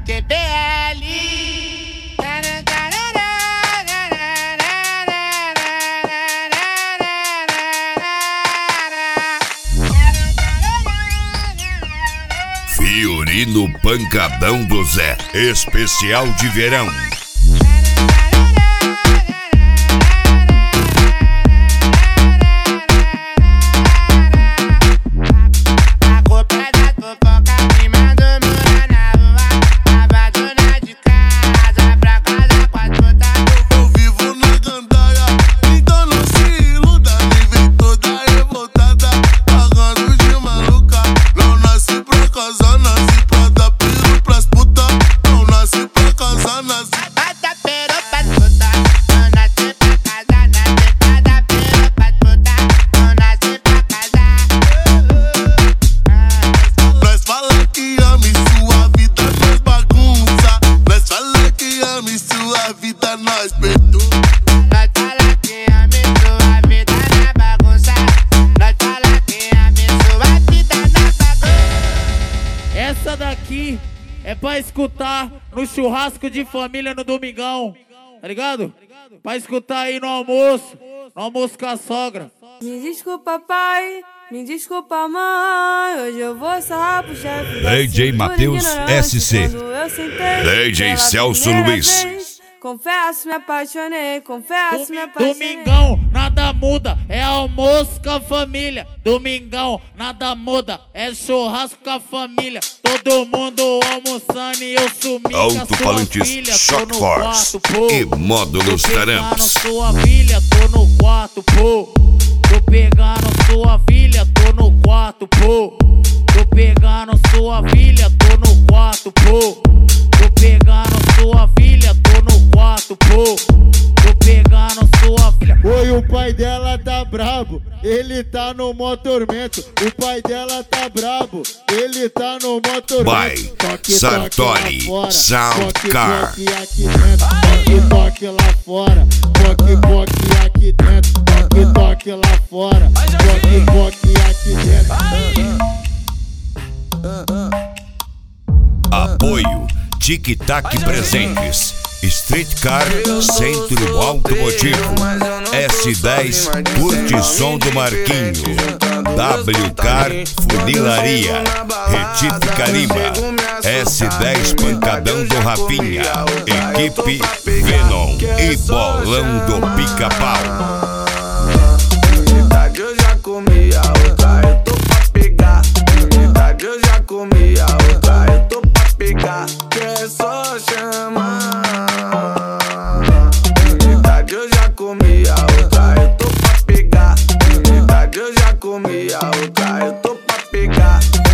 TBL. Fiorino Pancadão do Zé, especial de verão. Essa daqui é pra escutar no churrasco de família no domingão, tá ligado? Pra escutar aí no almoço com a sogra. Me desculpa, pai, me desculpa, mãe, hoje eu vou sarrar pro chefe. DJ Matheus SC, DJ Celso Luiz. Confesso, me apaixonei, confesso, me apaixonei. Domingão, nada muda, é almoço com a família. Domingão, nada muda, é churrasco com a família. Todo mundo almoçando e eu sumi com a sua filha. Shock Force e módulos Taramps. Sua filha, tô no quarto, pô. Tô pegando sua filha, tô no quarto, pô. Tô pegando sua filha, tô no quarto, pô. Tô pegando sua filha, tô no quarto, pô. Tô pegando sua filha. Oi, o pai dela tá brabo, ele tá no motormento. O pai dela tá brabo, ele tá no motormento. By Sartori Soundcar. Toque aqui dentro, toque lá fora. Toque aqui dentro, toque lá fora. Toque aqui dentro. Apoio Tic Tac Presentes, Street Car Centro Automotivo, S10 Curte Som do Marquinho, W Car Funilaria, Retífica Lima, S10 Pancadão do Rafinha, Equipe Venom e Bolão do Pica-Pau. Eu já comi a outra, eu tô pra pegar. Eu já comi a outra, eu tô pra pegar. Que é só chamar. Eu já comi a outra, eu tô pra pegar. Eu já comi a outra, eu tô pra pegar.